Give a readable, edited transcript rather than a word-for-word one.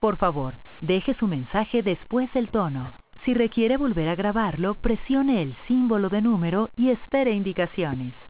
Por favor, deje su mensaje después del tono. Si requiere volver a grabarlo, presione el símbolo de número y espere indicaciones.